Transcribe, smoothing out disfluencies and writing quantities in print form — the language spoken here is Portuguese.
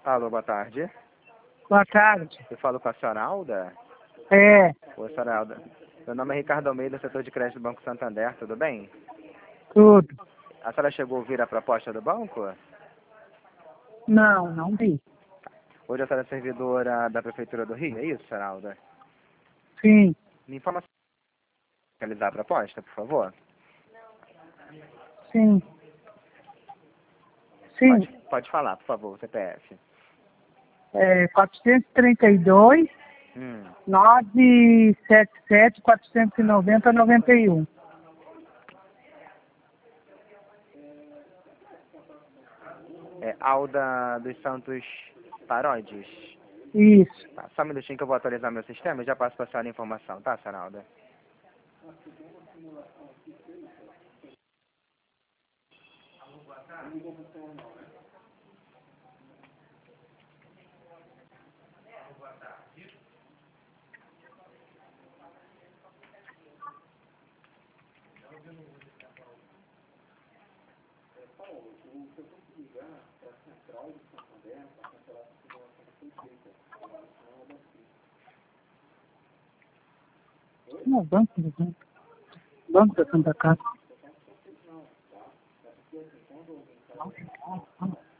Alô, boa tarde. Boa tarde. Eu falo com a senhora Alda? É, Oi, senhora Alda. Meu nome é Ricardo Almeida, setor de crédito do Banco Santander, tudo bem? tudo. A senhora chegou a ouvir a proposta do banco? Não vi. Hoje a senhora é servidora da Prefeitura do Rio, é isso, senhora Alda? Sim, Me informa se realizar a proposta, por favor. sim. Sim, Pode falar, por favor, o CPF. 432, 977, 490, 91. É Alda dos Santos Paródios. Isso. Tá, só um minutinho que eu vou atualizar meu sistema e já passo para a senhora a informação, tá, senhora Alda? Não, banco do banco. Banco da Santa Casa.